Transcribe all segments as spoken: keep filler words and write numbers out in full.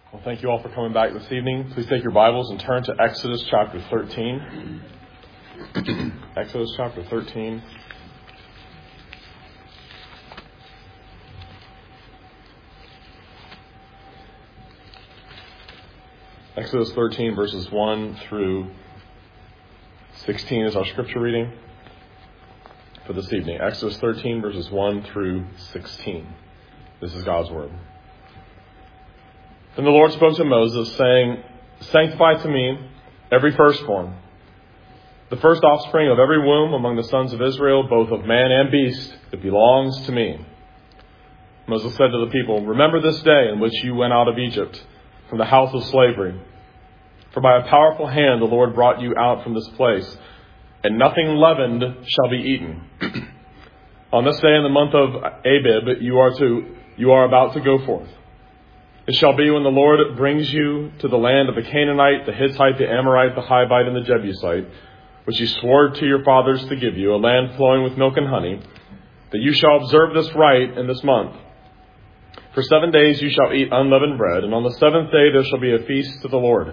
Well, thank you all for coming back this evening. Please take your Bibles and turn to Exodus chapter thirteen. Exodus chapter thirteen. Exodus thirteen, verses one through sixteen is our scripture reading for this evening. Exodus thirteen, verses one through sixteen. This is God's word. Then the Lord spoke to Moses, saying, "Sanctify to me every firstborn, the first offspring of every womb among the sons of Israel, both of man and beast, it belongs to me." Moses said to the people, "Remember this day in which you went out of Egypt, from the house of slavery. For by a powerful hand the Lord brought you out from this place, and nothing leavened shall be eaten. On this day in the month of Abib you are to you are about to go forth. It shall be when the Lord brings you to the land of the Canaanite, the Hittite, the Amorite, the Hivite, and the Jebusite, which he swore to your fathers to give you, a land flowing with milk and honey, that you shall observe this rite in this month. For seven days you shall eat unleavened bread, and on the seventh day there shall be a feast to the Lord.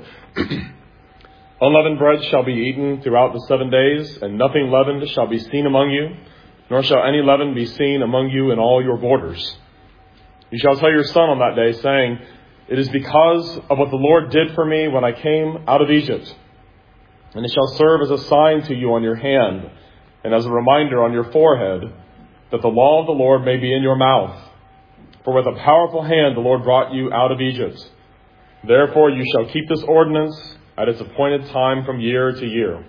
Unleavened bread shall be eaten throughout the seven days, and nothing leavened shall be seen among you, nor shall any leaven be seen among you in all your borders. You shall tell your son on that day, saying, it is because of what the Lord did for me when I came out of Egypt. And it shall serve as a sign to you on your hand, and as a reminder on your forehead, that the law of the Lord may be in your mouth. For with a powerful hand the Lord brought you out of Egypt. Therefore you shall keep this ordinance at its appointed time from year to year.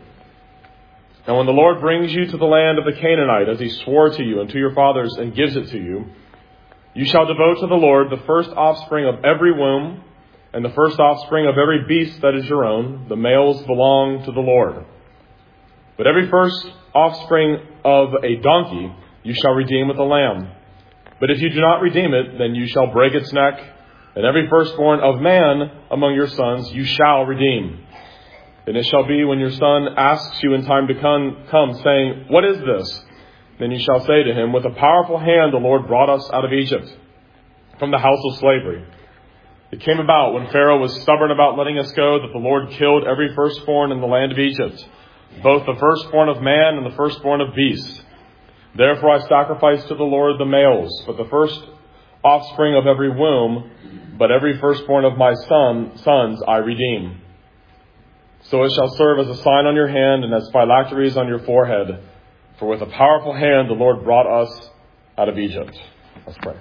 And when the Lord brings you to the land of the Canaanite, as he swore to you and to your fathers, and gives it to you, you shall devote to the Lord the first offspring of every womb, and the first offspring of every beast that is your own. The males belong to the Lord. But every first offspring of a donkey you shall redeem with a lamb. But if you do not redeem it, then you shall break its neck. And every firstborn of man among your sons you shall redeem. And it shall be when your son asks you in time to come, come saying, what is this? Then you shall say to him, with a powerful hand the Lord brought us out of Egypt, from the house of slavery. It came about when Pharaoh was stubborn about letting us go, that the Lord killed every firstborn in the land of Egypt, both the firstborn of man and the firstborn of beast. Therefore I sacrifice to the Lord the males, but the first offspring of every womb, but every firstborn of my son, sons I redeem. So it shall serve as a sign on your hand and as phylacteries on your forehead. For with a powerful hand the Lord brought us out of Egypt." Let's pray.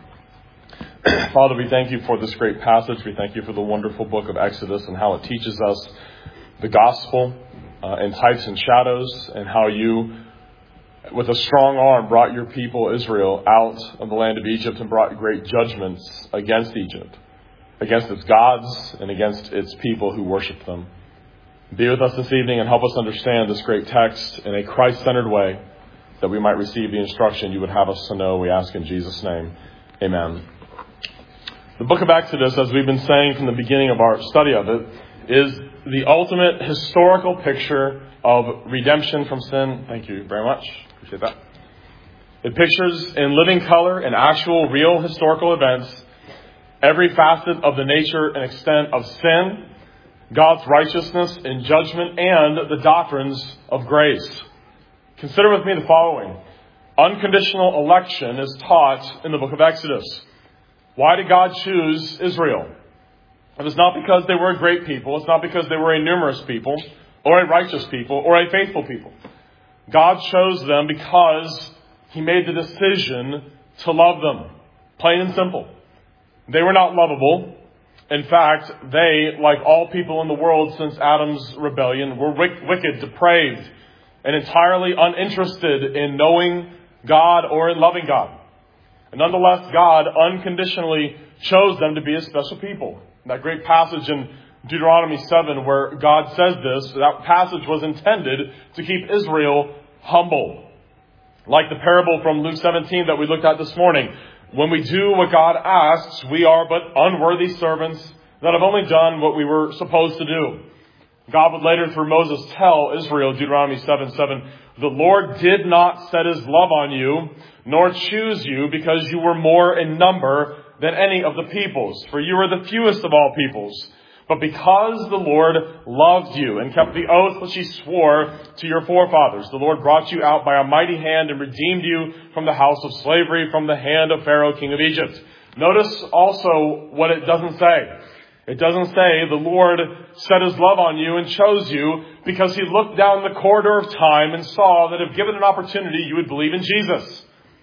Father, we thank you for this great passage. We thank you for the wonderful book of Exodus and how it teaches us the gospel uh, in types and shadows, and how you, with a strong arm, brought your people Israel out of the land of Egypt and brought great judgments against Egypt, against its gods and against its people who worship them. Be with us this evening and help us understand this great text in a Christ-centered way, that we might receive the instruction you would have us to know. We ask in Jesus' name. Amen. The book of Exodus, as we've been saying from the beginning of our study of it, is the ultimate historical picture of redemption from sin. Thank you very much. Appreciate that. It pictures in living color and actual real historical events every facet of the nature and extent of sin, God's righteousness in judgment, and the doctrines of grace. Consider with me the following. Unconditional election is taught in the book of Exodus. Why did God choose Israel? It was not because they were a great people. It's not because they were a numerous people, or a righteous people, or a faithful people. God chose them because he made the decision to love them. Plain and simple. They were not lovable. In fact, they, like all people in the world since Adam's rebellion, were wicked, depraved, and entirely uninterested in knowing God or in loving God. And nonetheless, God unconditionally chose them to be a special people. That great passage in Deuteronomy seven where God says this, that passage was intended to keep Israel humble. Like the parable from Luke seventeen that we looked at this morning. When we do what God asks, we are but unworthy servants that have only done what we were supposed to do. God would later through Moses tell Israel, Deuteronomy seven seven, the Lord did not set his love on you, nor choose you because you were more in number than any of the peoples, for you are the fewest of all peoples. But because the Lord loved you and kept the oath which he swore to your forefathers, the Lord brought you out by a mighty hand and redeemed you from the house of slavery, from the hand of Pharaoh, king of Egypt. Notice also what it doesn't say. It doesn't say the Lord set his love on you and chose you because he looked down the corridor of time and saw that if given an opportunity, you would believe in Jesus.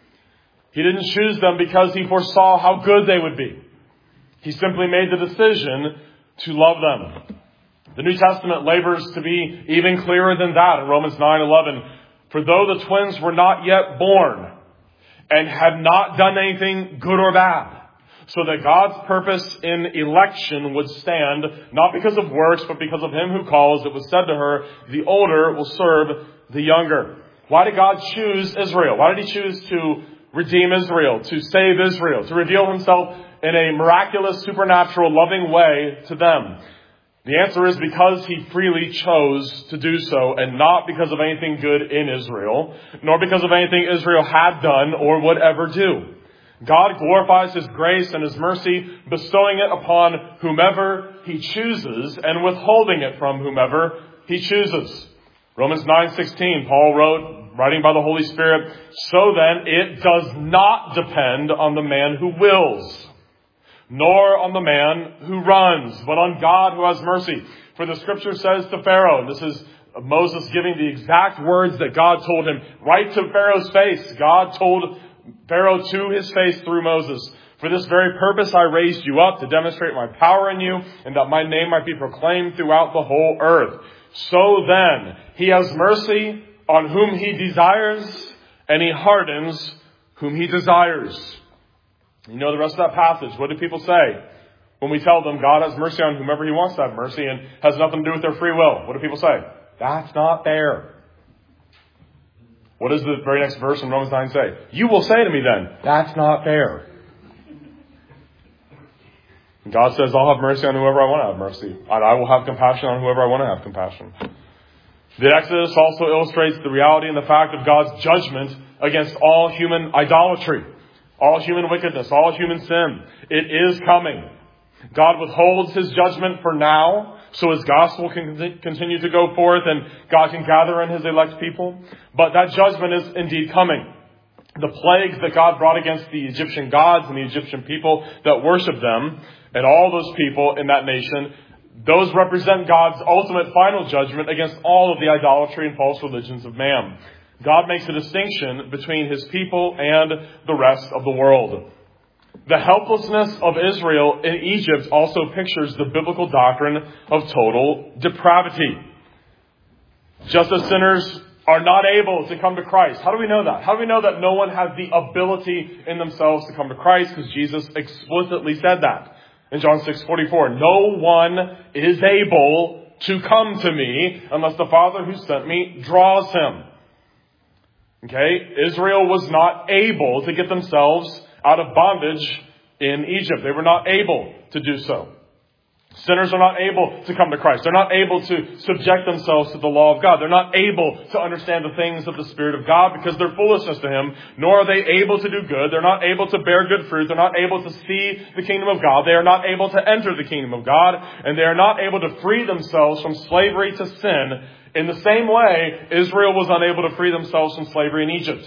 He didn't choose them because he foresaw how good they would be. He simply made the decision to love them. The New Testament labors to be even clearer than that in Romans nine eleven. For though the twins were not yet born and had not done anything good or bad, so that God's purpose in election would stand, not because of works, but because of him who calls, it was said to her, the older will serve the younger. Why did God choose Israel? Why did he choose to redeem Israel, to save Israel, to reveal himself in a miraculous, supernatural, loving way to them? The answer is because he freely chose to do so, and not because of anything good in Israel, nor because of anything Israel had done or would ever do. God glorifies his grace and his mercy, bestowing it upon whomever he chooses and withholding it from whomever he chooses. Romans nine sixteen, Paul wrote, writing by the Holy Spirit, so then it does not depend on the man who wills, nor on the man who runs, but on God who has mercy. For the scripture says to Pharaoh, and this is Moses giving the exact words that God told him right to Pharaoh's face. God told Pharaoh to his face through Moses, for this very purpose I raised you up, to demonstrate my power in you, and that my name might be proclaimed throughout the whole earth. So then, he has mercy on whom he desires, and he hardens whom he desires. You know the rest of that passage. What do people say when we tell them God has mercy on whomever he wants to have mercy and has nothing to do with their free will? What do people say? That's not fair. What does the very next verse in Romans nine say? You will say to me then, that's not fair. God says, I'll have mercy on whoever I want to have mercy. And I will have compassion on whoever I want to have compassion. The Exodus also illustrates the reality and the fact of God's judgment against all human idolatry, all human wickedness, all human sin. It is coming. God withholds his judgment for now, so his gospel can continue to go forth and God can gather in his elect people. But that judgment is indeed coming. The plagues that God brought against the Egyptian gods and the Egyptian people that worship them, and all those people in that nation, those represent God's ultimate final judgment against all of the idolatry and false religions of man. God makes a distinction between his people and the rest of the world. The helplessness of Israel in Egypt also pictures the biblical doctrine of total depravity. Just as sinners are not able to come to Christ. How do we know that? How do we know that no one has the ability in themselves to come to Christ? Because Jesus explicitly said that in John six forty-four. No one is able to come to me unless the Father who sent me draws him. Okay? Israel was not able to get themselves out of bondage in Egypt. They were not able to do so. Sinners are not able to come to Christ. They're not able to subject themselves to the law of God. They're not able to understand the things of the Spirit of God because they're foolishness to him, nor are they able to do good. They're not able to bear good fruit. They're not able to see the kingdom of God. They are not able to enter the kingdom of God, and they are not able to free themselves from slavery to sin in the same way Israel was unable to free themselves from slavery in Egypt.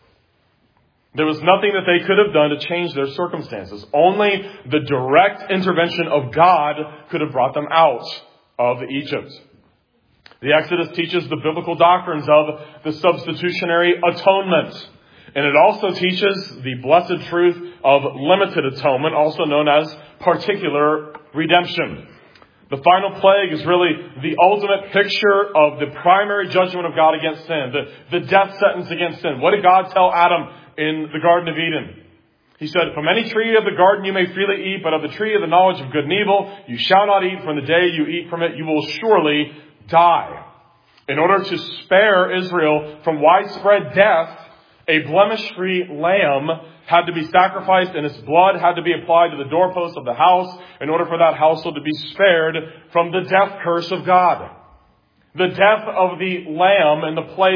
There was nothing that they could have done to change their circumstances. Only the direct intervention of God could have brought them out of Egypt. The Exodus teaches the biblical doctrines of the substitutionary atonement. And it also teaches the blessed truth of limited atonement, also known as particular redemption. The final plague is really the ultimate picture of the primary judgment of God against sin, the, the death sentence against sin. What did God tell Adam in the Garden of Eden? He said, from any tree of the garden you may freely eat, but of the tree of the knowledge of good and evil you shall not eat. From the day you eat from it, you will surely die. In order to spare Israel from widespread death, a blemish-free lamb had to be sacrificed and its blood had to be applied to the doorpost of the house in order for that household to be spared from the death curse of God. The death of the lamb in the place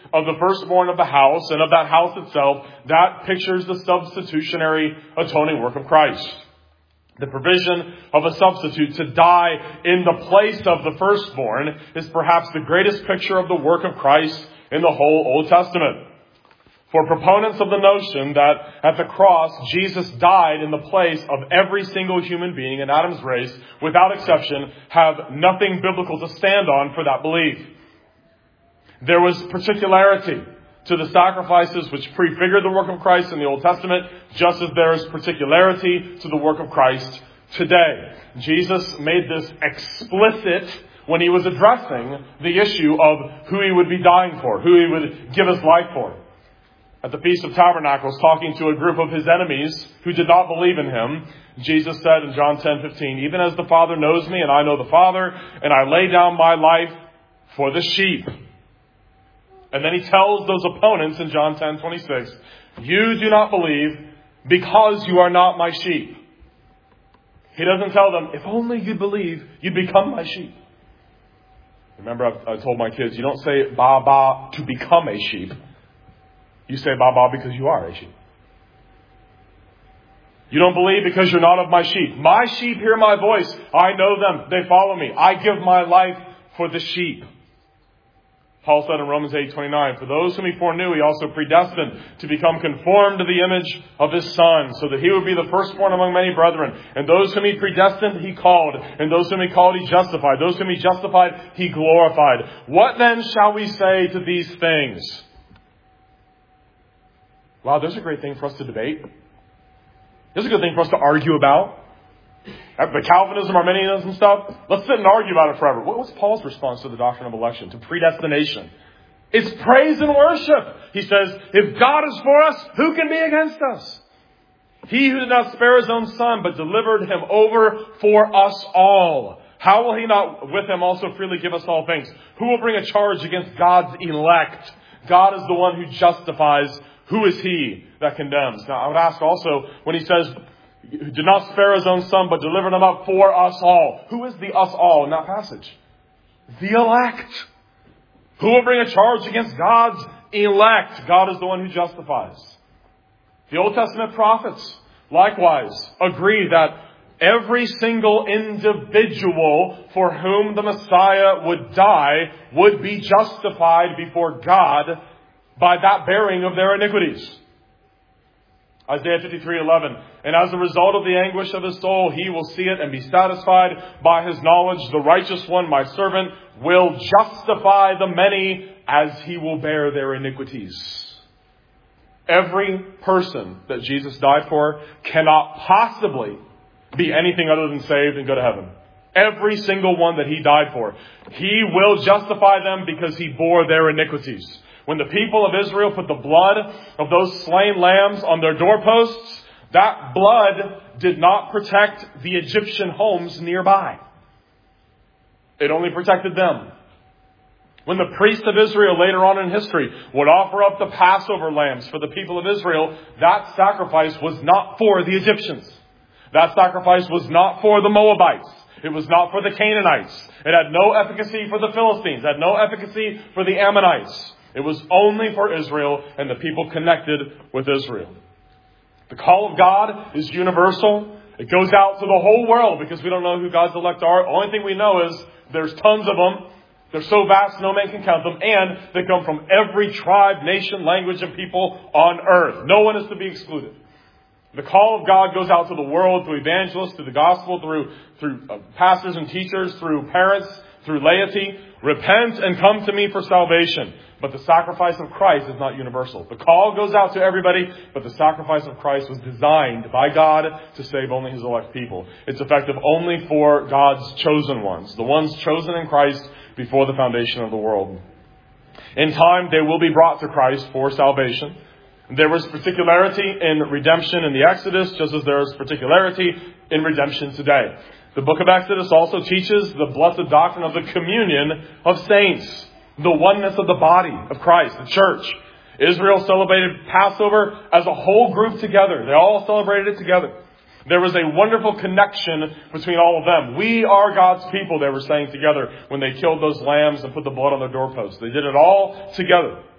of the firstborn of the house and of that house itself, that pictures the substitutionary atoning work of Christ. The provision of a substitute to die in the place of the firstborn is perhaps the greatest picture of the work of Christ in the whole Old Testament. For proponents of the notion that at the cross, Jesus died in the place of every single human being in Adam's race, without exception, have nothing biblical to stand on for that belief. There was particularity to the sacrifices which prefigured the work of Christ in the Old Testament, just as there is particularity to the work of Christ today. Jesus made this explicit when he was addressing the issue of who he would be dying for, who he would give his life for. At the Feast of Tabernacles, talking to a group of his enemies who did not believe in him, Jesus said in John ten fifteen, "Even as the Father knows me and I know the Father, and I lay down my life for the sheep." And then he tells those opponents in John ten twenty-six, "You do not believe because you are not my sheep." He doesn't tell them, if only you believe, you'd become my sheep. Remember, I've, I told my kids, you don't say ba ba to become a sheep. You say ba ba because you are a sheep. You don't believe because you're not of my sheep. My sheep hear my voice. I know them. They follow me. I give my life for the sheep. Paul said in Romans eight twenty-nine, "For those whom he foreknew, he also predestined to become conformed to the image of his Son, so that he would be the firstborn among many brethren. And those whom he predestined, he called. And those whom he called, he justified. Those whom he justified, he glorified. What then shall we say to these things?" Wow, there's a great thing for us to debate. There's a good thing for us to argue about. The Calvinism, Arminianism stuff, let's sit and argue about it forever. What was Paul's response to the doctrine of election, to predestination? It's praise and worship. He says, if God is for us, who can be against us? He who did not spare his own Son, but delivered him over for us all. How will he not with him also freely give us all things? Who will bring a charge against God's elect? God is the one who justifies. Who is he that condemns? Now, I would ask also, when he says, "Who did not spare his own Son, but delivered him up for us all." Who is the us all in that passage? The elect. Who will bring a charge against God's elect? God is the one who justifies. The Old Testament prophets, likewise, agree that every single individual for whom the Messiah would die would be justified before God by that bearing of their iniquities. Isaiah fifty-three eleven, "And as a result of the anguish of his soul, he will see it and be satisfied. By his knowledge, the righteous one, my servant, will justify the many as he will bear their iniquities." Every person that Jesus died for cannot possibly be anything other than saved and go to heaven. Every single one that he died for. He will justify them because he bore their iniquities. When the people of Israel put the blood of those slain lambs on their doorposts, that blood did not protect the Egyptian homes nearby. It only protected them. When the priests of Israel later on in history would offer up the Passover lambs for the people of Israel, that sacrifice was not for the Egyptians. That sacrifice was not for the Moabites. It was not for the Canaanites. It had no efficacy for the Philistines. It had no efficacy for the Ammonites. It was only for Israel and the people connected with Israel. The call of God is universal. It goes out to the whole world because we don't know who God's elect are. The only thing we know is there's tons of them. They're so vast no man can count them. And they come from every tribe, nation, language, and people on earth. No one is to be excluded. The call of God goes out to the world through evangelists, through the gospel, through, through uh, pastors and teachers, through parents, through laity. Repent and come to me for salvation. But the sacrifice of Christ is not universal. The call goes out to everybody, but the sacrifice of Christ was designed by God to save only his elect people. It's effective only for God's chosen ones, the ones chosen in Christ before the foundation of the world. In time, they will be brought to Christ for salvation. There was particularity in redemption in the Exodus, just as there is particularity in redemption today. The book of Exodus also teaches the blessed doctrine of the communion of saints, the oneness of the body of Christ, the church. Israel celebrated Passover as a whole group together. They all celebrated it together. There was a wonderful connection between all of them. We are God's people, they were saying together when they killed those lambs and put the blood on their doorposts. They did it all together.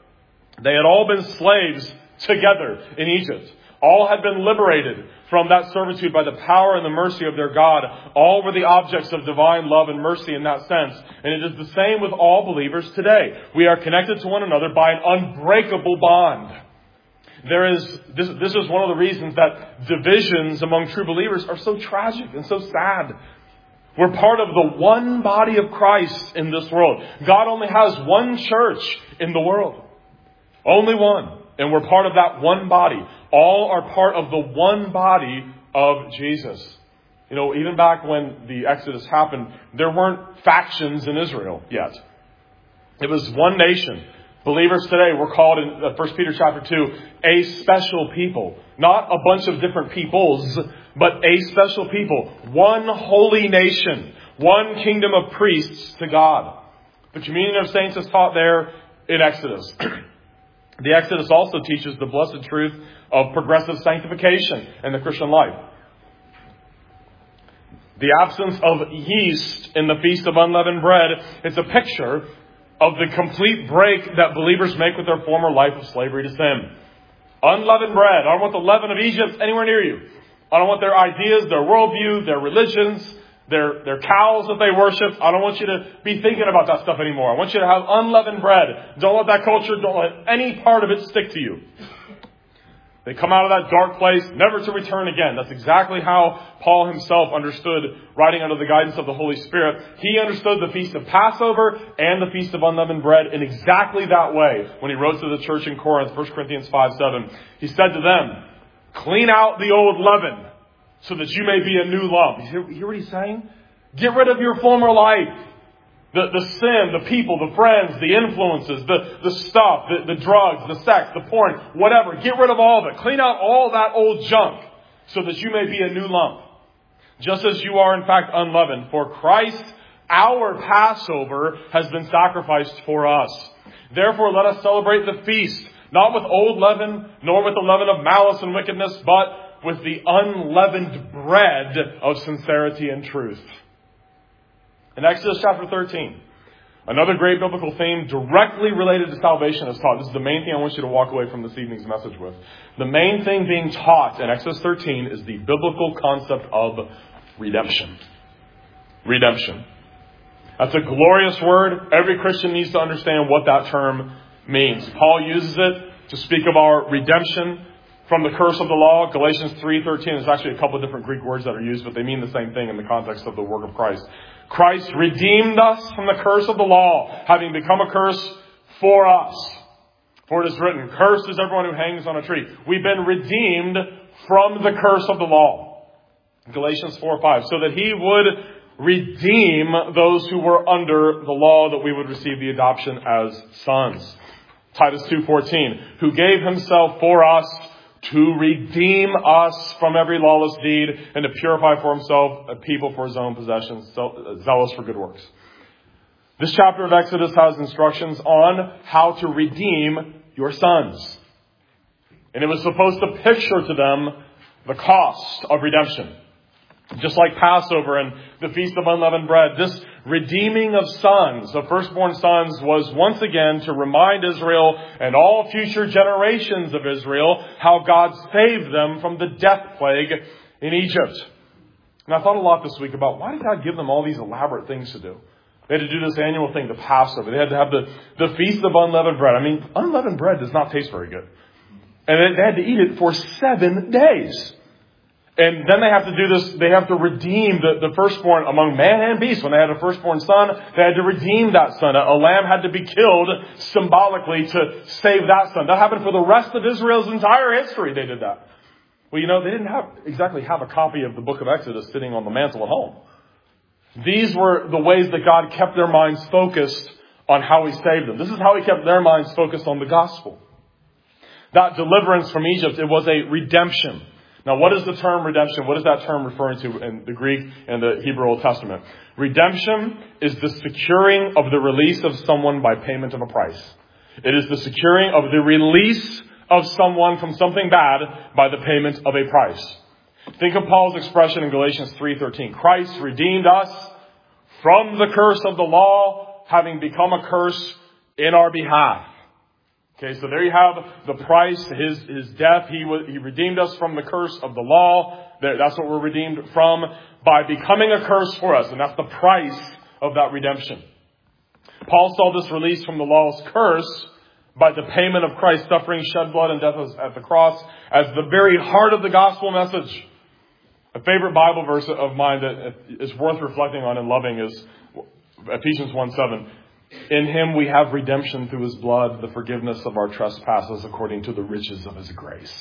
They had all been slaves together in Egypt. All had been liberated from that servitude by the power and the mercy of their God. All were the objects of divine love and mercy in that sense. And it is the same with all believers today. We are connected to one another by an unbreakable bond. There is, this, this is one of the reasons that divisions among true believers are so tragic and so sad. We're part of the one body of Christ in this world. God only has one church in the world. Only one. And we're part of that one body. All are part of the one body of Jesus. You know, even back when the Exodus happened, there weren't factions in Israel yet. It was one nation. Believers today, we're called in First Peter chapter two, a special people. Not a bunch of different peoples, but a special people. One holy nation. One kingdom of priests to God. The communion of saints is taught there in Exodus. The Exodus also teaches the blessed truth of progressive sanctification in the Christian life. The absence of yeast in the Feast of Unleavened Bread is a picture of the complete break that believers make with their former life of slavery to sin. Unleavened bread. I don't want the leaven of Egypt anywhere near you. I don't want their ideas, their worldview, their religions, their, their cows that they worship. I don't want you to be thinking about that stuff anymore. I want you to have unleavened bread. Don't let that culture, don't let any part of it stick to you. They come out of that dark place, never to return again. That's exactly how Paul himself understood, writing under the guidance of the Holy Spirit. He understood the Feast of Passover and the Feast of Unleavened Bread in exactly that way when he wrote to the church in Corinth, First Corinthians five seven. He said to them, clean out the old leaven so that you may be a new lump. You hear, you hear what he's saying? Get rid of your former life. The, the sin, the people, the friends, the influences, the, the stuff, the, the drugs, the sex, the porn, whatever. Get rid of all of it. Clean out all that old junk so that you may be a new lump. Just as you are in fact unleavened. For Christ, our Passover, has been sacrificed for us. Therefore let us celebrate the feast, not with old leaven, nor with the leaven of malice and wickedness, but with the unleavened bread of sincerity and truth. In Exodus chapter thirteen, another great biblical theme directly related to salvation is taught. This is the main thing I want you to walk away from this evening's message with. The main thing being taught in Exodus thirteen is the biblical concept of redemption. Redemption. That's a glorious word. Every Christian needs to understand what that term means. Paul uses it to speak of our redemption from the curse of the law. Galatians three thirteen. There's actually a couple of different Greek words that are used, but they mean the same thing in the context of the work of Christ. Christ redeemed us from the curse of the law, having become a curse for us. For it is written, cursed is everyone who hangs on a tree. We've been redeemed from the curse of the law. Galatians four five. So that he would redeem those who were under the law, that we would receive the adoption as sons. Titus two fourteen. Who gave himself for us to redeem us from every lawless deed and to purify for himself a people for his own possession, zealous for good works. This chapter of Exodus has instructions on how to redeem your sons. And it was supposed to picture to them the cost of redemption. Just like Passover and the Feast of Unleavened Bread, this redeeming of sons, of firstborn sons, was once again to remind Israel and all future generations of Israel how God saved them from the death plague in Egypt. And I thought a lot this week about why did God give them all these elaborate things to do? They had to do this annual thing, the Passover. They had to have the, the Feast of Unleavened Bread. I mean, unleavened bread does not taste very good. And they had to eat it for seven days. And then they have to do this, they have to redeem the, the firstborn among man and beast. When they had a firstborn son, they had to redeem that son. A, a lamb had to be killed symbolically to save that son. That happened for the rest of Israel's entire history. They did that. Well, you know, they didn't have exactly have a copy of the book of Exodus sitting on the mantle at home. These were the ways that God kept their minds focused on how he saved them. This is how he kept their minds focused on the gospel. That deliverance from Egypt, it was a redemption. Now, what is the term redemption? What is that term referring to in the Greek and the Hebrew Old Testament? Redemption is the securing of the release of someone by payment of a price. It is the securing of the release of someone from something bad by the payment of a price. Think of Paul's expression in Galatians three thirteen. Christ redeemed us from the curse of the law, having become a curse in our behalf. Okay, so there you have the price, his, his death. He was, he redeemed us from the curse of the law. That's what we're redeemed from by becoming a curse for us. And that's the price of that redemption. Paul saw this release from the law's curse by the payment of Christ's suffering, shed blood, and death at the cross as the very heart of the gospel message. A favorite Bible verse of mine that is worth reflecting on and loving is Ephesians one seven. In him we have redemption through his blood, the forgiveness of our trespasses according to the riches of his grace.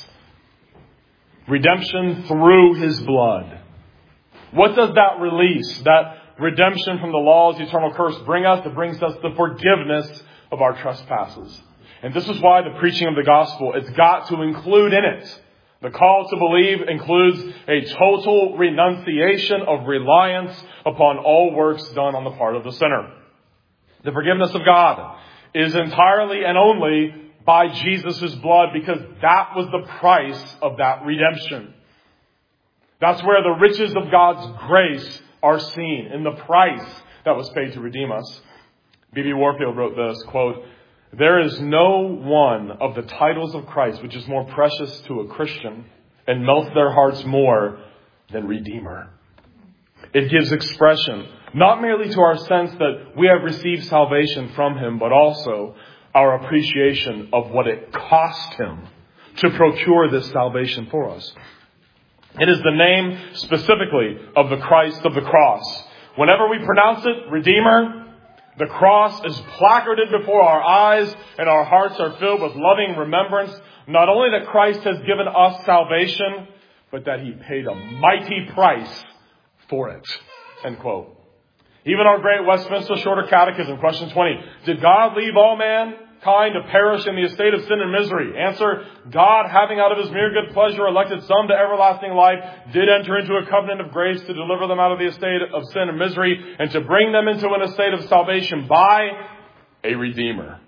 Redemption through his blood. What does that release, that redemption from the law's eternal curse bring us? It brings us the forgiveness of our trespasses. And this is why the preaching of the gospel, it's got to include in it. The call to believe includes a total renunciation of reliance upon all works done on the part of the sinner. The forgiveness of God is entirely and only by Jesus' blood, because that was the price of that redemption. That's where the riches of God's grace are seen, in the price that was paid to redeem us. B B Warfield wrote this, quote, "There is no one of the titles of Christ which is more precious to a Christian and melts their hearts more than Redeemer." It gives expression not merely to our sense that we have received salvation from him, but also our appreciation of what it cost him to procure this salvation for us. It is the name specifically of the Christ of the cross. Whenever we pronounce it, Redeemer, the cross is placarded before our eyes, and our hearts are filled with loving remembrance, not only that Christ has given us salvation, but that he paid a mighty price for it. End quote. Even our great Westminster Shorter Catechism, question twenty. Did God leave all mankind to perish in the estate of sin and misery? Answer, God, having out of his mere good pleasure elected some to everlasting life, did enter into a covenant of grace to deliver them out of the estate of sin and misery, and to bring them into an estate of salvation by a Redeemer.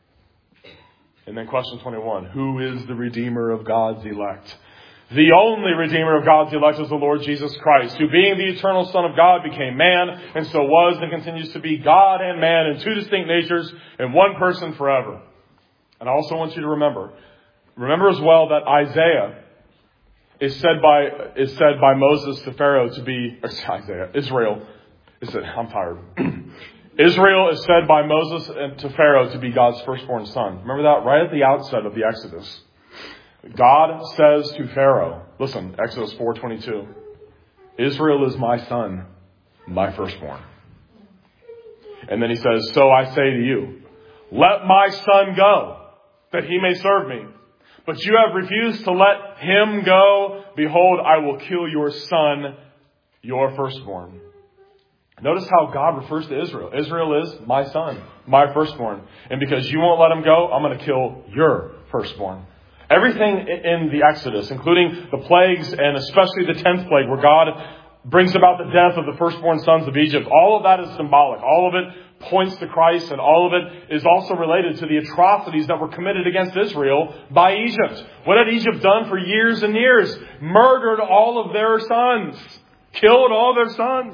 And then question twenty-one. Who is the Redeemer of God's elect? The only Redeemer of God's elect is the Lord Jesus Christ, who being the eternal Son of God became man, and so was and continues to be God and man in two distinct natures in one person forever. And I also want you to remember, remember as well that Isaiah is said by, is said by Moses to Pharaoh to be, or Isaiah, Israel, is said, I'm tired. Israel is said by Moses to Pharaoh to be God's firstborn son. Remember that right at the outset of the Exodus. God says to Pharaoh, listen, Exodus four twenty-two, Israel is my son, my firstborn. And then he says, so I say to you, let my son go, that he may serve me. But you have refused to let him go. Behold, I will kill your son, your firstborn. Notice how God refers to Israel. Israel is my son, my firstborn. And because you won't let him go, I'm going to kill your firstborn. Everything in the Exodus, including the plagues and especially the tenth plague where God brings about the death of the firstborn sons of Egypt, all of that is symbolic. All of it points to Christ, and all of it is also related to the atrocities that were committed against Israel by Egypt. What had Egypt done for years and years? Murdered all of their sons. Killed all their sons.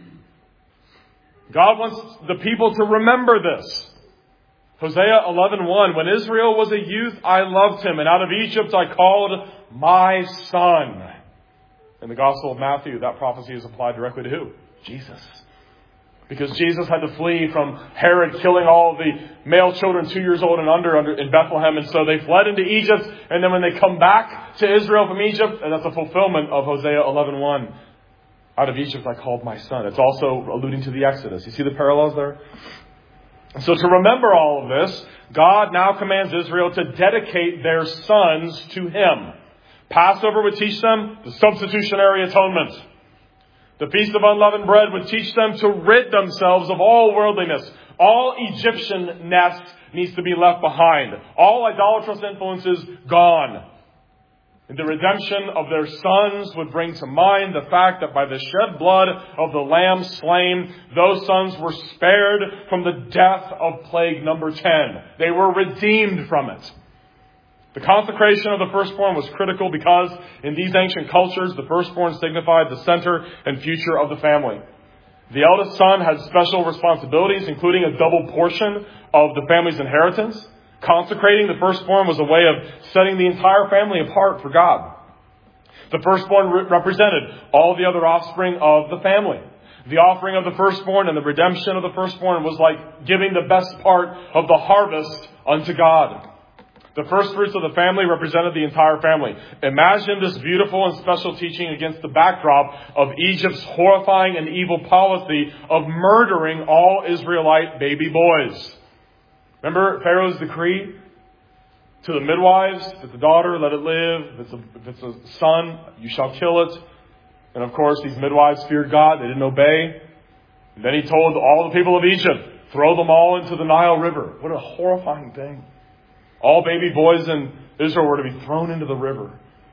God wants the people to remember this. Hosea eleven one, when Israel was a youth, I loved him, and out of Egypt I called my son. In the Gospel of Matthew, that prophecy is applied directly to who? Jesus. Because Jesus had to flee from Herod killing all the male children two years old and under, under in Bethlehem, and so they fled into Egypt, and then when they come back to Israel from Egypt, and that's a fulfillment of Hosea eleven one, out of Egypt I called my son. It's also alluding to the Exodus. You see the parallels there? So to remember all of this, God now commands Israel to dedicate their sons to him. Passover would teach them the substitutionary atonement. The Feast of Unleavened Bread would teach them to rid themselves of all worldliness. All Egyptian-ness needs to be left behind. All idolatrous influences gone. And the redemption of their sons would bring to mind the fact that by the shed blood of the lamb slain, those sons were spared from the death of plague number ten. They were redeemed from it. The consecration of the firstborn was critical because in these ancient cultures, the firstborn signified the center and future of the family. The eldest son had special responsibilities, including a double portion of the family's inheritance. Consecrating the firstborn was a way of setting the entire family apart for God. The firstborn re- represented all the other offspring of the family. The offering of the firstborn and the redemption of the firstborn was like giving the best part of the harvest unto God. The first fruits of the family represented the entire family. Imagine this beautiful and special teaching against the backdrop of Egypt's horrifying and evil policy of murdering all Israelite baby boys. Remember Pharaoh's decree to the midwives, if it's a daughter, let it live. If it's a, if it's a son, you shall kill it. And of course, these midwives feared God. They didn't obey. And then he told all the people of Egypt, throw them all into the Nile River. What a horrifying thing. All baby boys in Israel were to be thrown into the river.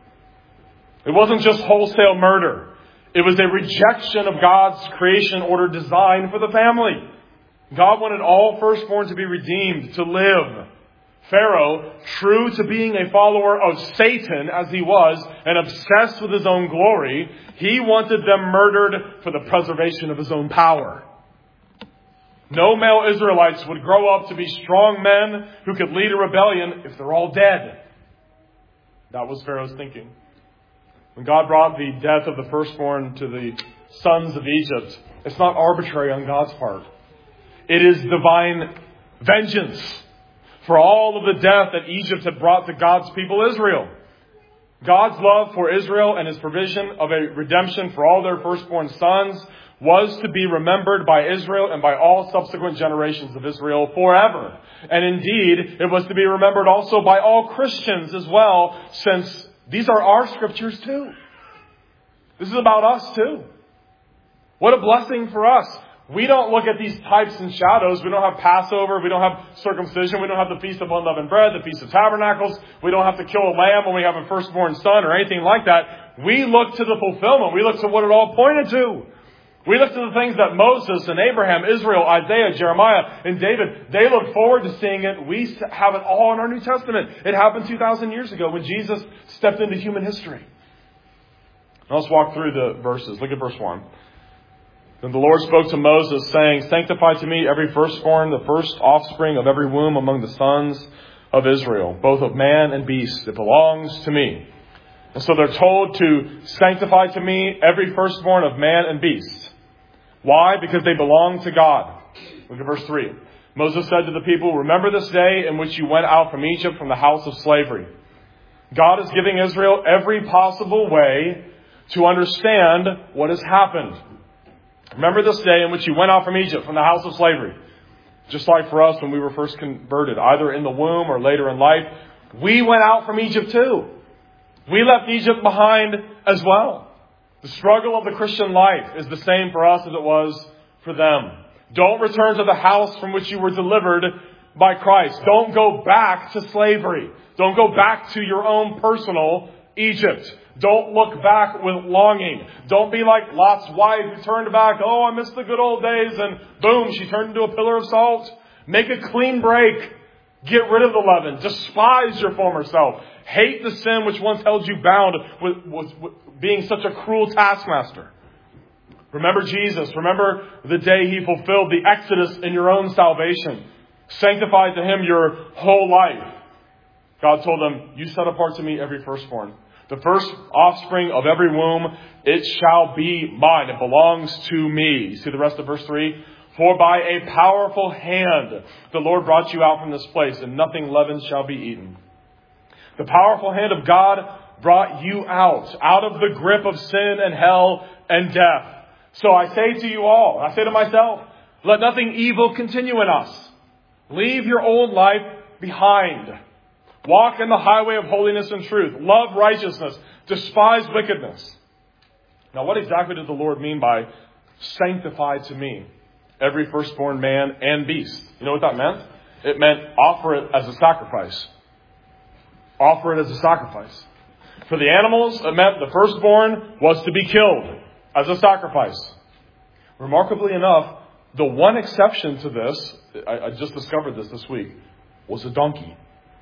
It wasn't just wholesale murder. It was a rejection of God's creation order design for the family. God wanted all firstborn to be redeemed, to live. Pharaoh, true to being a follower of Satan as he was, and obsessed with his own glory, he wanted them murdered for the preservation of his own power. No male Israelites would grow up to be strong men who could lead a rebellion if they're all dead. That was Pharaoh's thinking. When God brought the death of the firstborn to the sons of Egypt, it's not arbitrary on God's part. It is divine vengeance for all of the death that Egypt had brought to God's people Israel. God's love for Israel and His provision of a redemption for all their firstborn sons was to be remembered by Israel and by all subsequent generations of Israel forever. And indeed, it was to be remembered also by all Christians as well, since these are our scriptures too. This is about us too. What a blessing for us. We don't look at these types and shadows. We don't have Passover. We don't have circumcision. We don't have the Feast of Unleavened Bread, the Feast of Tabernacles. We don't have to kill a lamb when we have a firstborn son or anything like that. We look to the fulfillment. We look to what it all pointed to. We look to the things that Moses and Abraham, Israel, Isaiah, Jeremiah, and David, they look forward to seeing it. We have it all in our New Testament. It happened two thousand years ago when Jesus stepped into human history. Now let's walk through the verses. Look at verse one. Then the Lord spoke to Moses, saying, sanctify to me every firstborn, the first offspring of every womb among the sons of Israel, both of man and beast. It belongs to me. And so they're told to sanctify to me every firstborn of man and beast. Why? Because they belong to God. Look at verse three. Moses said to the people, remember this day in which you went out from Egypt, from the house of slavery. God is giving Israel every possible way to understand what has happened. Remember this day in which you went out from Egypt, from the house of slavery. Just like for us when we were first converted, either in the womb or later in life, we went out from Egypt too. We left Egypt behind as well. The struggle of the Christian life is the same for us as it was for them. Don't return to the house from which you were delivered by Christ. Don't go back to slavery. Don't go back to your own personal Egypt. Don't look back with longing. Don't be like Lot's wife who turned back. Oh, I miss the good old days. And boom, she turned into a pillar of salt. Make a clean break. Get rid of the leaven. Despise your former self. Hate the sin which once held you bound with, with, with being such a cruel taskmaster. Remember Jesus. Remember the day He fulfilled the exodus in your own salvation. Sanctify to Him your whole life. God told them, you set apart to me every firstborn. The first offspring of every womb, it shall be mine. It belongs to me. You see the rest of verse three? For by a powerful hand the Lord brought you out from this place, and nothing leavened shall be eaten. The powerful hand of God brought you out, out of the grip of sin and hell and death. So I say to you all, I say to myself, let nothing evil continue in us. Leave your old life behind. Walk in the highway of holiness and truth. Love righteousness. Despise wickedness. Now, what exactly did the Lord mean by sanctify to me every firstborn man and beast? You know what that meant? It meant offer it as a sacrifice. Offer it as a sacrifice. For the animals, it meant the firstborn was to be killed as a sacrifice. Remarkably enough, the one exception to this, I, I just discovered this this week, was a donkey.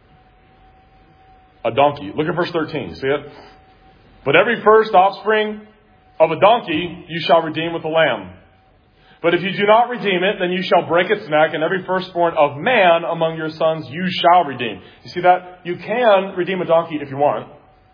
A donkey. Look at verse thirteen. You see it? But every first offspring of a donkey you shall redeem with a lamb. But if you do not redeem it, then you shall break its neck, and every firstborn of man among your sons you shall redeem. You see that? You can redeem a donkey if you want,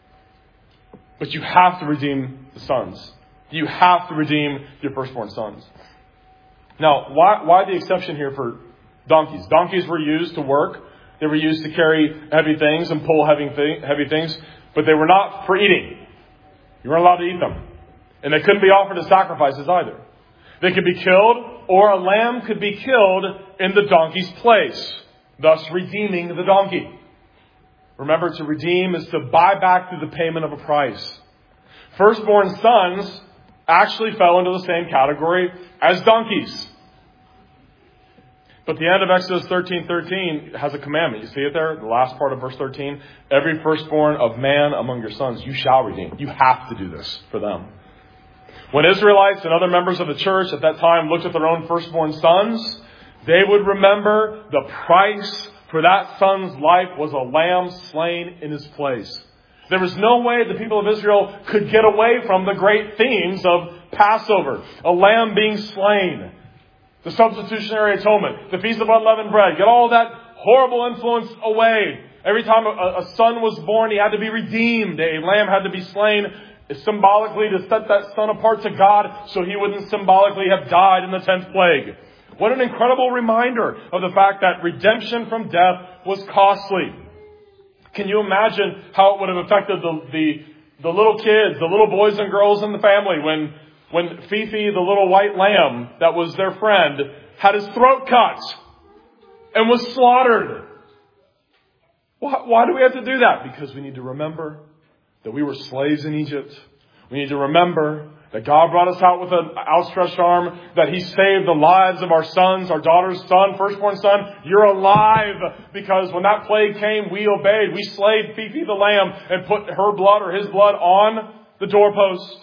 but you have to redeem the sons. You have to redeem your firstborn sons. Now, why, why the exception here for donkeys? Donkeys were used to work. They were used to carry heavy things and pull heavy, th- heavy things, but they were not for eating. You weren't allowed to eat them. And they couldn't be offered as sacrifices either. They could be killed, or a lamb could be killed in the donkey's place, thus redeeming the donkey. Remember, to redeem is to buy back through the payment of a price. Firstborn sons actually fell into the same category as donkeys. But the end of Exodus thirteen thirteen has a commandment. You see it there? The last part of verse thirteen. Every firstborn of man among your sons you shall redeem. You have to do this for them. When Israelites and other members of the church at that time looked at their own firstborn sons, they would remember the price for that son's life was a lamb slain in his place. There was no way the people of Israel could get away from the great themes of Passover, a lamb being slain, the substitutionary atonement, the Feast of Unleavened Bread. Get all that horrible influence away. Every time a, a son was born, he had to be redeemed. A lamb had to be slain symbolically to set that son apart to God so he wouldn't symbolically have died in the tenth plague. What an incredible reminder of the fact that redemption from death was costly. Can you imagine how it would have affected the, the, the little kids, the little boys and girls in the family when, when Fifi, the little white lamb that was their friend, had his throat cut and was slaughtered? Why, why do we have to do that? Because we need to remember that we were slaves in Egypt. We need to remember that God brought us out with an outstretched arm, that He saved the lives of our sons, our daughter's son, firstborn son. You're alive because when that plague came, we obeyed. We slayed Fifi the lamb and put her blood or his blood on the doorpost.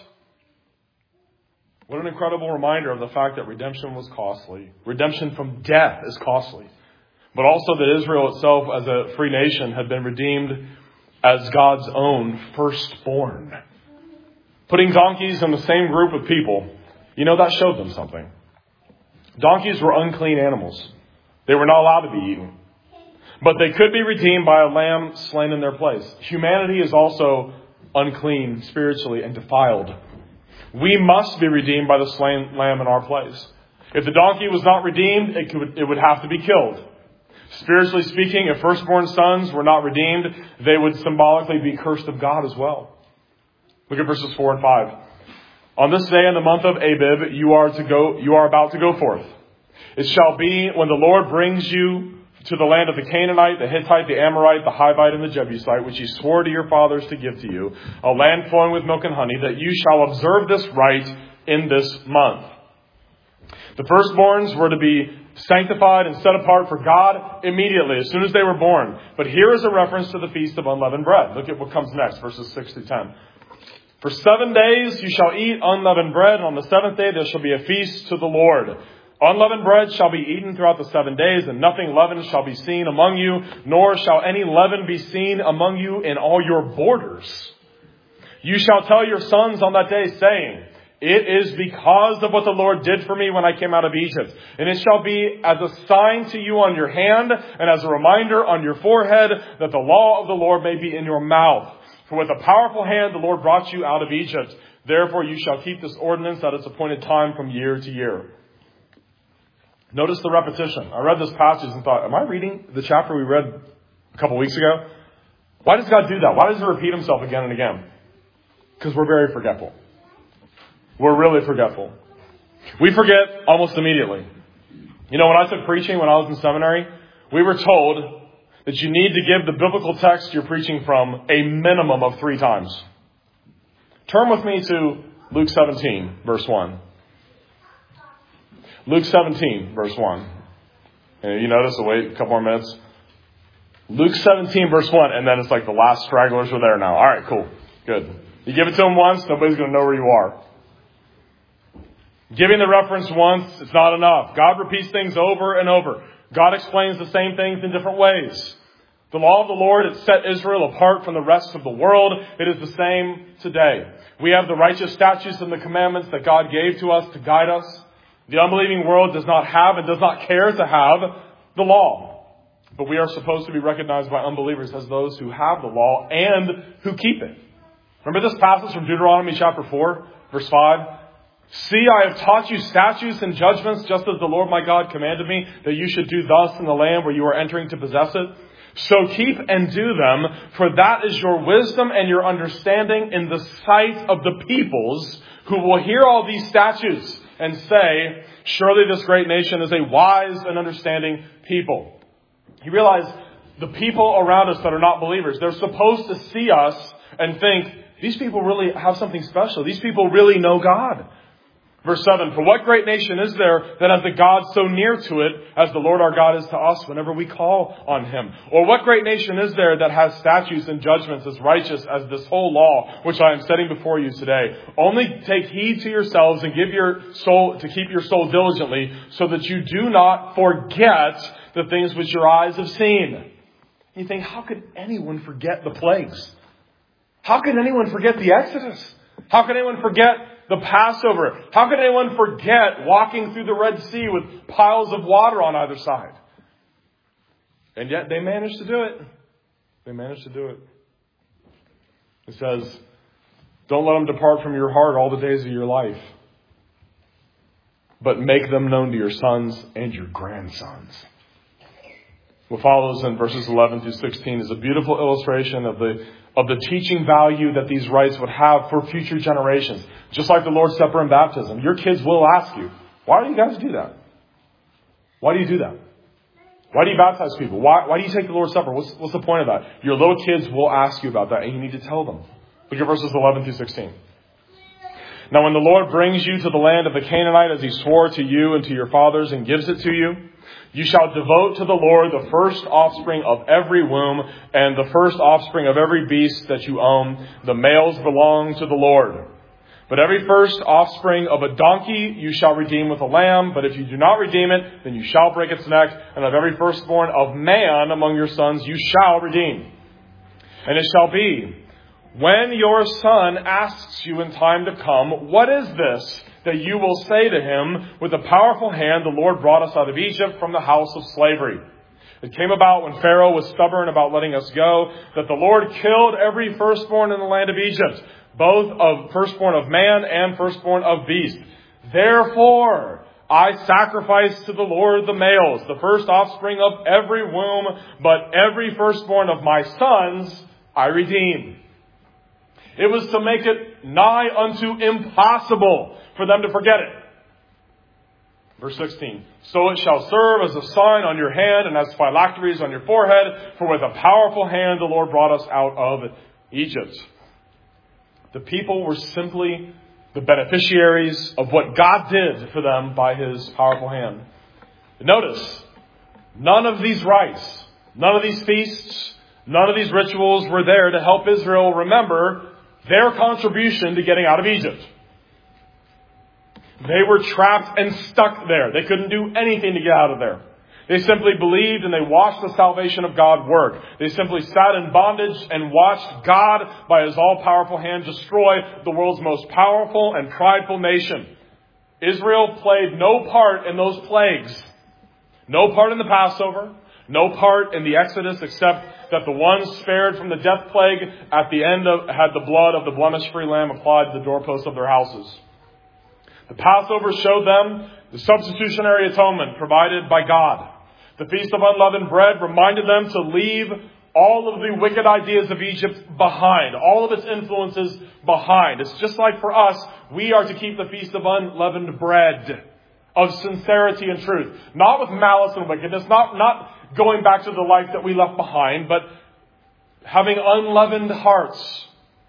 What an incredible reminder of the fact that redemption was costly. Redemption from death is costly. But also that Israel itself as a free nation had been redeemed as God's own firstborn. Putting donkeys in the same group of people, you know, that showed them something. Donkeys were unclean animals. They were not allowed to be eaten. But they could be redeemed by a lamb slain in their place. Humanity is also unclean spiritually and defiled. We must be redeemed by the slain lamb in our place. If the donkey was not redeemed, it could, it would have to be killed. Spiritually speaking, if firstborn sons were not redeemed, they would symbolically be cursed of God as well. Look at verses four and five. On this day in the month of Abib, you are to go, you are about to go forth. It shall be when the Lord brings you to the land of the Canaanite, the Hittite, the Amorite, the Hivite, and the Jebusite, which He swore to your fathers to give to you, a land flowing with milk and honey, that you shall observe this rite in this month. The firstborns were to be sanctified and set apart for God immediately, as soon as they were born. But here is a reference to the Feast of Unleavened Bread. Look at what comes next, verses six through ten. For seven days you shall eat unleavened bread, and on the seventh day there shall be a feast to the Lord. Unleavened bread shall be eaten throughout the seven days, and nothing leavened shall be seen among you, nor shall any leaven be seen among you in all your borders. You shall tell your sons on that day, saying, it is because of what the Lord did for me when I came out of Egypt. And it shall be as a sign to you on your hand and as a reminder on your forehead that the law of the Lord may be in your mouth. For with a powerful hand the Lord brought you out of Egypt. Therefore you shall keep this ordinance at its appointed time from year to year. Notice the repetition. I read this passage and thought, am I reading the chapter we read a couple weeks ago? Why does God do that? Why does He repeat Himself again and again? Because we're very forgetful. We're really forgetful. We forget almost immediately. You know, when I took preaching when I was in seminary, we were told that you need to give the biblical text you're preaching from a minimum of three times. Turn with me to Luke seventeen, verse one. Luke seventeen, verse one. And you notice, I'll wait a couple more minutes. Luke seventeen, verse one, and then it's like the last stragglers are there now. All right, cool. Good. You give it to them once, nobody's going to know where you are. Giving the reference once, it's not enough. God repeats things over and over. God explains the same things in different ways. The law of the Lord has set Israel apart from the rest of the world. It is the same today. We have the righteous statutes and the commandments that God gave to us to guide us. The unbelieving world does not have and does not care to have the law. But we are supposed to be recognized by unbelievers as those who have the law and who keep it. Remember this passage from Deuteronomy chapter four, verse five? See, I have taught you statutes and judgments, just as the Lord my God commanded me, that you should do thus in the land where you are entering to possess it. So keep and do them, for that is your wisdom and your understanding in the sight of the peoples, who will hear all these statutes and say, surely this great nation is a wise and understanding people. You realize the people around us that are not believers, they're supposed to see us and think, these people really have something special. These people really know God. Verse seven, for what great nation is there that has a God so near to it as the Lord our God is to us whenever we call on Him? Or what great nation is there that has statutes and judgments as righteous as this whole law which I am setting before you today? Only take heed to yourselves and give your soul to keep your soul diligently, so that you do not forget the things which your eyes have seen. You think, how could anyone forget the plagues? How could anyone forget the Exodus? How could anyone forget the Passover? How could anyone forget walking through the Red Sea with piles of water on either side? And yet they managed to do it. They managed to do it. It says, don't let them depart from your heart all the days of your life, but make them known to your sons and your grandsons. What follows in verses eleven through sixteen is a beautiful illustration of the of the teaching value that these rites would have for future generations. Just like the Lord's Supper and baptism. Your kids will ask you, why do you guys do that? Why do you do that? Why do you baptize people? Why, why do you take the Lord's Supper? What's, what's the point of that? Your little kids will ask you about that, and you need to tell them. Look at verses eleven through sixteen. Now when the Lord brings you to the land of the Canaanite, as He swore to you and to your fathers, and gives it to you, you shall devote to the Lord the first offspring of every womb and the first offspring of every beast that you own. The males belong to the Lord. But every first offspring of a donkey you shall redeem with a lamb. But if you do not redeem it, then you shall break its neck. And of every firstborn of man among your sons you shall redeem. And it shall be, when your son asks you in time to come, what is this? That you will say to him, with a powerful hand the Lord brought us out of Egypt from the house of slavery. It came about when Pharaoh was stubborn about letting us go, that the Lord killed every firstborn in the land of Egypt, both of firstborn of man and firstborn of beast. Therefore, I sacrifice to the Lord the males, the first offspring of every womb, but every firstborn of my sons I redeem. It was to make it nigh unto impossible for them to forget it. Verse sixteen. So it shall serve as a sign on your hand and as phylacteries on your forehead, for with a powerful hand the Lord brought us out of Egypt. The people were simply the beneficiaries of what God did for them by His powerful hand. Notice, none of these rites, none of these feasts, none of these rituals were there to help Israel remember their contribution to getting out of Egypt. They were trapped and stuck there. They couldn't do anything to get out of there. They simply believed and they watched the salvation of God work. They simply sat in bondage and watched God, by His all-powerful hand, destroy the world's most powerful and prideful nation. Israel played no part in those plagues. No part in the Passover. No part in the Exodus, except that the ones spared from the death plague at the end of, had the blood of the blemish-free lamb applied to the doorposts of their houses. The Passover showed them the substitutionary atonement provided by God. The Feast of Unleavened Bread reminded them to leave all of the wicked ideas of Egypt behind, all of its influences behind. It's just like for us, we are to keep the Feast of Unleavened Bread, of sincerity and truth. Not with malice and wickedness, not, not going back to the life that we left behind, but having unleavened hearts.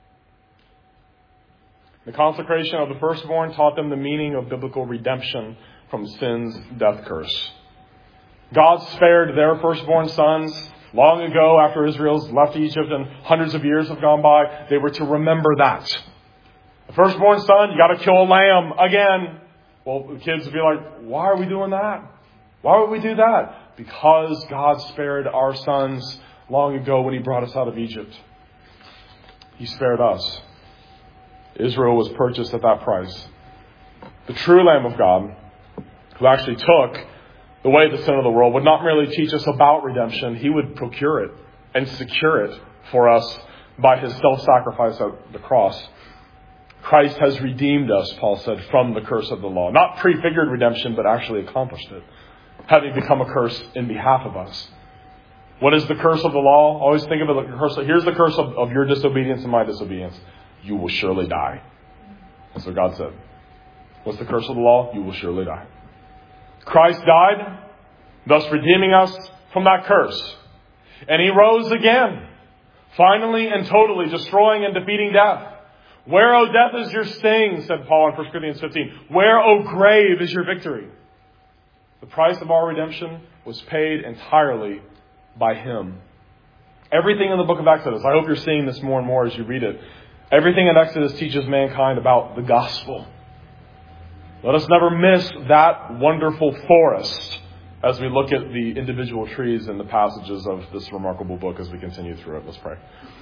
The consecration of the firstborn taught them the meaning of biblical redemption from sin's death curse. God spared their firstborn sons long ago after Israel's left Egypt and hundreds of years have gone by. They were to remember that. The firstborn son, you got to kill a lamb again. Well, the kids would be like, why are we doing that? Why would we do that? Because God spared our sons long ago when He brought us out of Egypt. He spared us. Israel was purchased at that price. The true Lamb of God who actually took away the sin of the world, would not merely teach us about redemption, he would procure it and secure it for us by his self-sacrifice at the cross. Christ has redeemed us, Paul said, from the curse of the law. Not prefigured redemption, but actually accomplished it, having become a curse in behalf of us. What is the curse of the law? Always think of it like a curse. Here's the curse of, of your disobedience and my disobedience. You will surely die. That's what God said. What's the curse of the law? You will surely die. Christ died, thus redeeming us from that curse. And he rose again, finally and totally destroying and defeating death. Where, O death, is your sting, said Paul in First Corinthians fifteen. Where, O grave, is your victory? The price of our redemption was paid entirely by him. Everything in the book of Exodus, I hope you're seeing this more and more as you read it. Everything in Exodus teaches mankind about the gospel. Let us never miss that wonderful forest as we look at the individual trees and the passages of this remarkable book as we continue through it. Let's pray.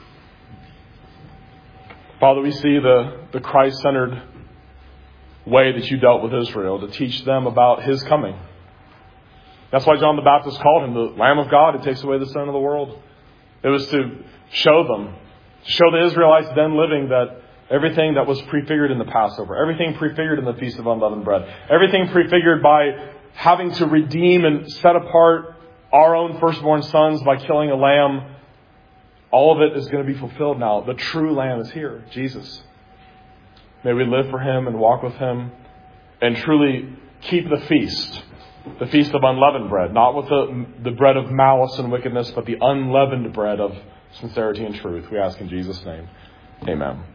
Father, we see the, the Christ-centered way that you dealt with Israel to teach them about his coming. That's why John the Baptist called him the Lamb of God who takes away the sin of the world. It was to show them, to show the Israelites then living, that everything that was prefigured in the Passover, everything prefigured in the Feast of Unleavened Bread, everything prefigured by having to redeem and set apart our own firstborn sons by killing a lamb, all of it is going to be fulfilled now. The true Lamb is here, Jesus. May we live for him and walk with him and truly keep the feast, the feast of unleavened bread, not with the, the bread of malice and wickedness, but the unleavened bread of sincerity and truth. We ask in Jesus' name. Amen.